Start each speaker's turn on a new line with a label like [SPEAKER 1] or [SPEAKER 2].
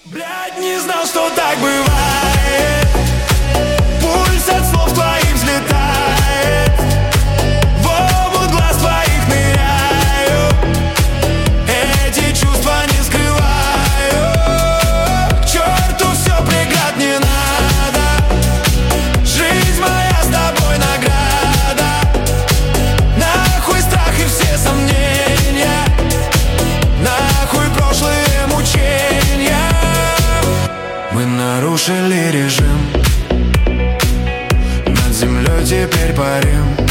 [SPEAKER 1] Блядь, не знал, что так бывает. Пульс от слов твоих взлетает. В омут глаз твоих ныряю. Эти чувства не скрываю. К черту все, преград не надо. Жизнь моя с тобой награда. Нахуй страх и все сомнения. Нахуй прошлые мучения. Мы нарушили режим. Над землей теперь парим.